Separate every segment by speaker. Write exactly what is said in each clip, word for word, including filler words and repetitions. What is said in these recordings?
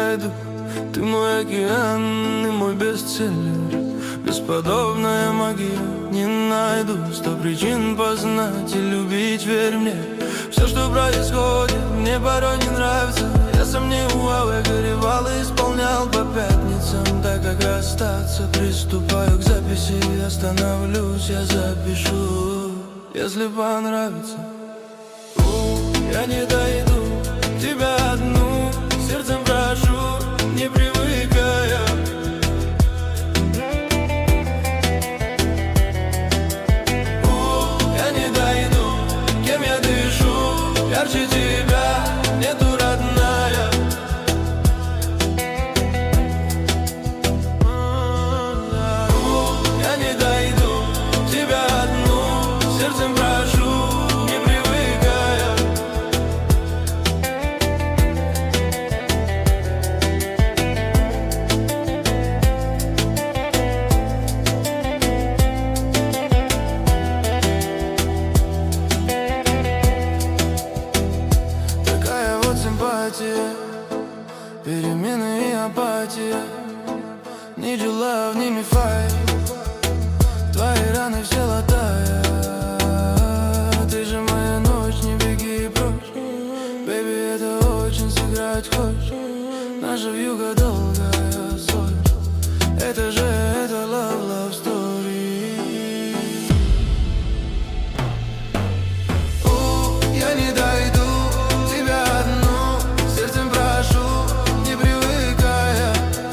Speaker 1: найду. Ты мой океан и мой бестселлер, бесподобная магия. Не найду сто причин познать и любить, верь мне. Все, что происходит, мне порой не нравится. Я сам не уау, я горевал и исполнял по пятницам. Так как остаться, приступаю к записи. Остановлюсь, я запишу, если понравится. Я не дойду тебя одну, сердцем прошу, не привыкая. Я не дойду, кем я дышу, ярче тебя нету, родная. Я не дойду тебя одну, сердцем прошу, не привыкая. Перемены и апатия. Need your love, need me fight. Твои раны все латая. Ты же моя ночь, не беги прочь. Baby, это очень сыграть хочешь. Наша вьюга долгая соль. Это же, это love, love story. У, я не дойду тебя одну, сердцем прошу, не привыкая.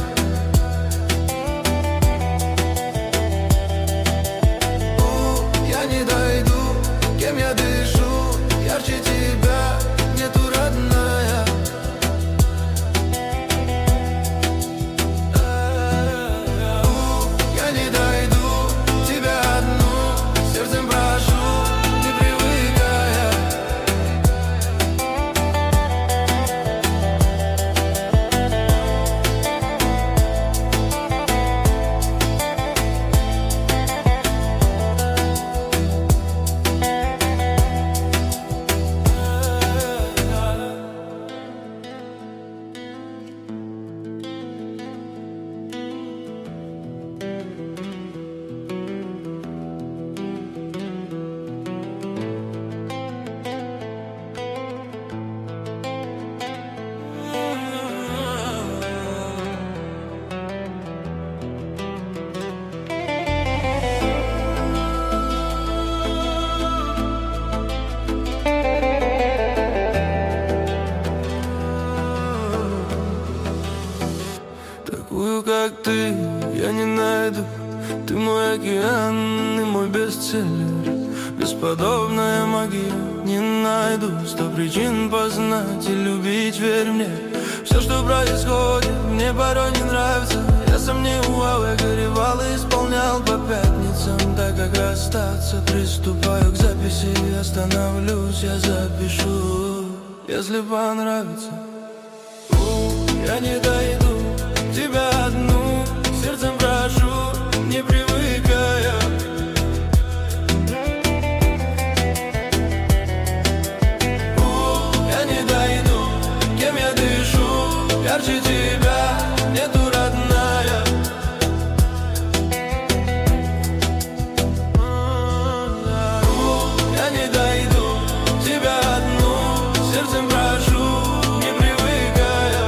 Speaker 1: У, я не дойду, кем я дышу, ярче тебя нету, родная. У, я не дойду тебя одну, сердцем прошу, не привыкая. Такую, как ты, я не найду. Ты мой океан и мой бестселлер, бесподобная магия. Не найду сто причин познать и любить, верь мне. Все, что происходит, мне порой не нравится. Я сам не уау, я горевал и исполнял по пятницам. Так как остаться, приступаю к записи. Остановлюсь, я запишу, если понравится. Я не дойду тебя одну, сердцем прошу, не привыкая. Я не дойду, кем я дышу, ярче тебя нету, родная. Я не дойду тебя одну, сердцем прошу, не привыкая.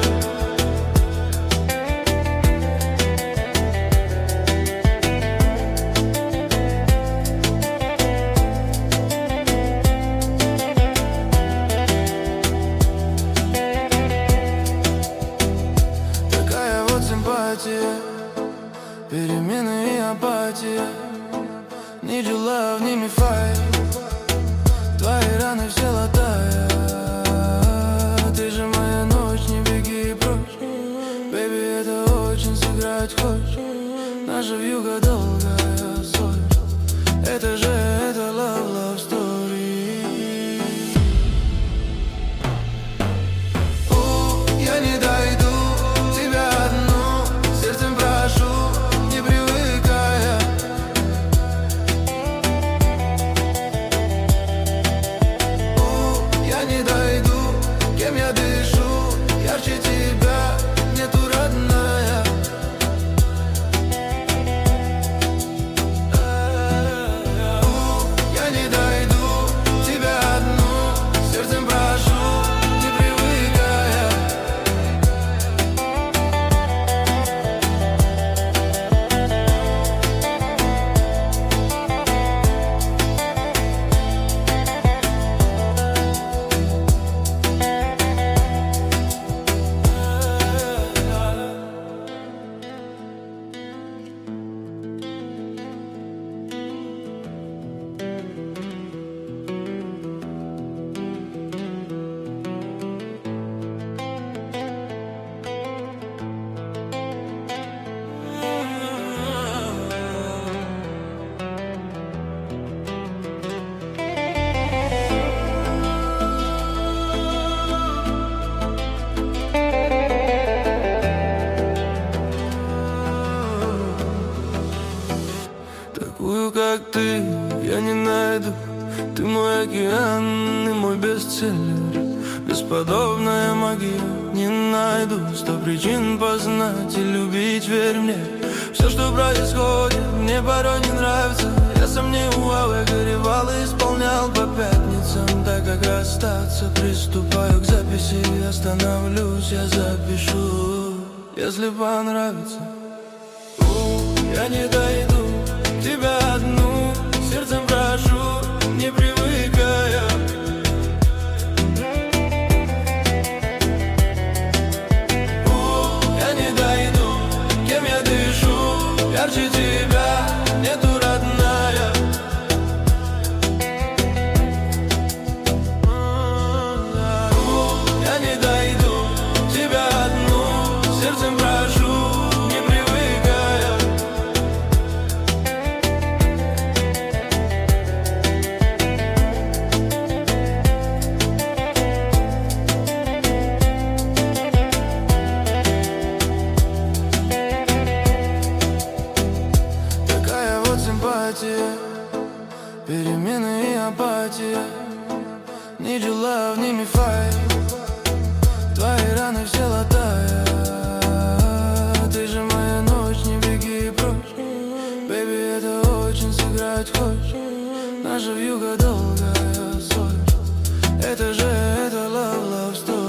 Speaker 1: Перемены и апатия. Need your love, need me fight. Твои раны все латая. Ты же моя ночь, не беги прочь. Baby, это очень сыграть хочешь. Наша вьюга долгая соль. Это же, это love, love story. У, я не дойду тебя одну, сердцем прошу, не привыкая. У, я не дойду, кем я дышу, ярче тебя нет. такую, как ты, я не найду. Ты мой океан и мой бестселлер, бесподобная магия. Не найду сто причин познать и любить, верь мне. Все, что происходит, мне порой не нравится. Я сам не уал, я горевал и исполнял по пятницам. Так как остаться, приступаю к записи. Остановлюсь, я запишу, если понравится. У, я не дойду тебя одну, сердцем прошу, не привыкая. У, я не дойду, кем я дышу, ярче тебя нету, родная. У, я не дойду тебя одну, сердцем прошу, не привыкая. Такая вот симпатия, перемены и апатия. Need your love, need me fight. Твои раны все латая. Ты же моя ночь, не беги прочь. Baby, это очень сыграть хочешь. Наша вьюга долгая соль. Это же, это love, love story.